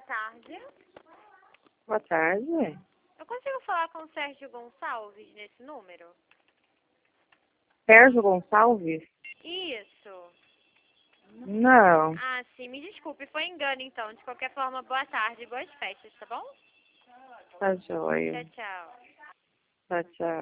boa tarde. Boa tarde. Eu consigo falar com o Sérgio Gonçalves nesse número? Sérgio Gonçalves? Isso. Não. Ah, sim, me desculpe, foi engano então. De qualquer forma, boa tarde, boas festas, tá bom? Tá joia. Tchau, tchau. Tchau, tchau.